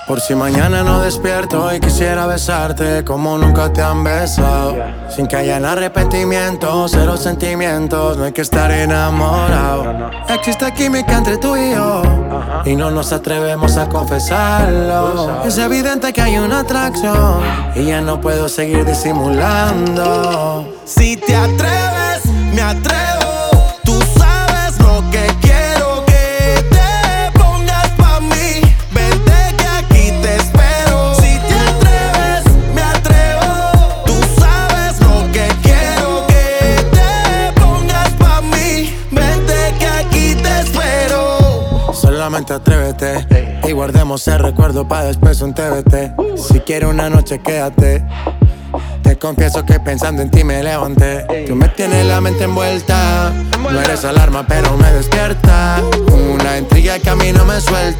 Por si mañana no despierto y quisiera besarte como nunca te han besado. Sin que haya arrepentimiento, cero sentimientos, no hay que estar enamorado. Existe química entre tú y yo y no nos atrevemos a confesarlo. Es evidente que hay una atracción y ya no puedo seguir disimulando. Si te atreves, me atrevo. Tú sabes lo que quiero, que te pongas pa' mí. Vente que aquí te espero. Si te atreves, me atrevo. Tú sabes lo que quiero, que te pongas pa' mí. Vente que aquí te espero. Solamente atrévete y guardemos el recuerdo pa' después un TBT. Si quieres una noche quédate. Te confieso que pensando en ti me levanté. Tú me tienes la mente envuelta. No eres alarma pero me despierta. Una intriga que a mí no me suelta.